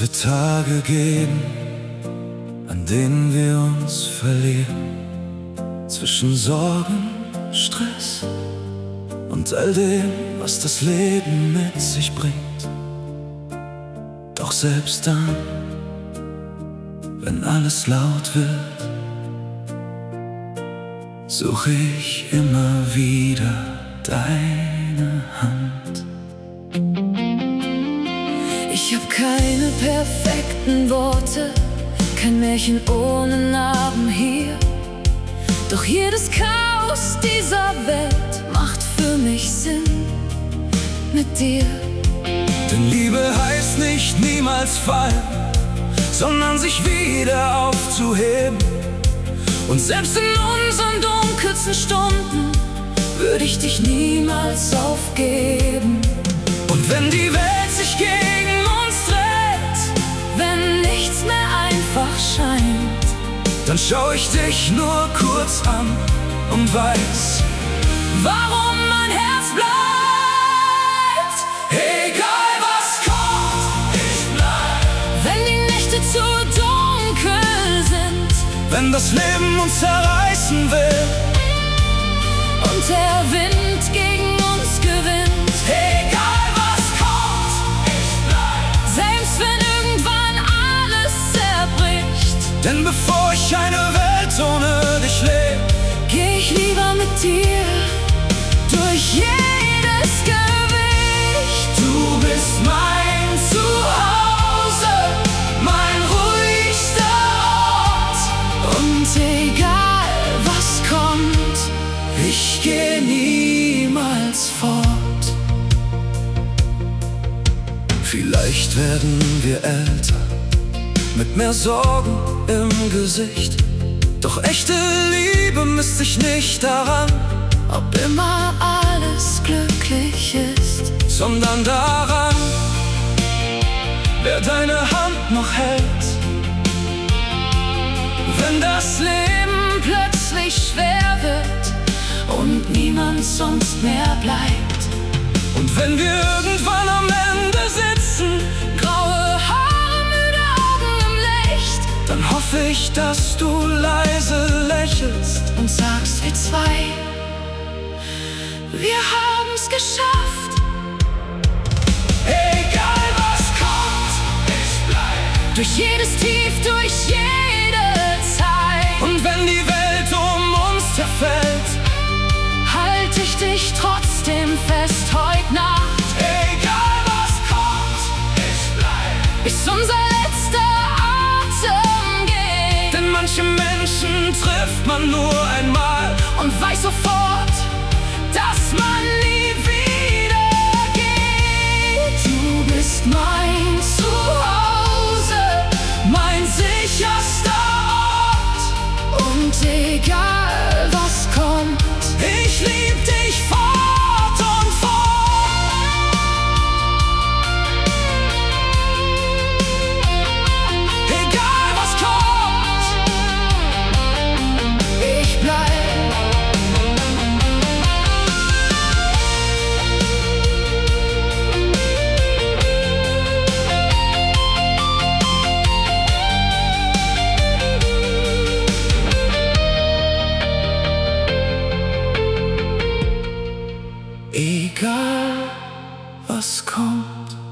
wird Tage geben, an denen wir uns verlieren, zwischen Sorgen, Stress und all dem, was das Leben mit sich bringt. Doch selbst dann, wenn alles laut wird, suche ich immer wieder deine Hand. Ich hab keine perfekten Worte, kein Märchen ohne Narben hier. Doch jedes Chaos dieser Welt macht für mich Sinn mit dir. Denn Liebe heißt nicht niemals fallen, sondern sich wieder aufzuheben. Und selbst in unseren dunkelsten Stunden würde ich dich niemals aufgeben. Und wenn die Welt sich gegen uns dreht, wenn nichts mehr einfach scheint, dann schau ich dich nur kurz an und weiß, warum mein Herz bleibt. Egal was kommt, ich bleib. Wenn die Nächte zu dunkel sind, wenn das Leben uns zerreißen will und der Wind gegen uns gewinnt, egal was kommt, ich bleib. selbst wenn irgendwann alles zerbricht, denn bevor ich eine Welt ohne dich lebe, geh ich lieber mit dir durch jedes Gewicht. du bist mein Zuhause, mein ruhigster Ort. Und egal was kommt, Ich geh niemals fort. Vielleicht werden wir älter, mit mehr Sorgen im Gesicht. Doch echte Liebe misst sich nicht daran, ob immer alles glücklich ist, sondern daran, wer deine Hand noch hält. wenn das Leben plötzlich schwer wird und niemand sonst mehr bleibt. Und wenn wir irgendwann am Ende sitzen, Graue Haare, müde Augen im Licht, dann hoffe ich, dass du leise lächelst und sagst, wir zwei, wir haben's geschafft. egal was kommt, ich bleib. Durch jedes Tief, durch jede Zeit. Und wenn die Welt um uns zerfällt, Halt ich dich trotzdem fest heut Nacht, egal was kommt, ich bleib. bis unser letzter Atem geht. Denn manche Menschen trifft man nur einmal Und weiß sofort, dass man nie wieder geht. Du bist mein Zuhause, mein sicherster Ort. Und egal was kommt, ich lieb dich fort und fort. Egal was kommt, ich bleib. egal was kommt.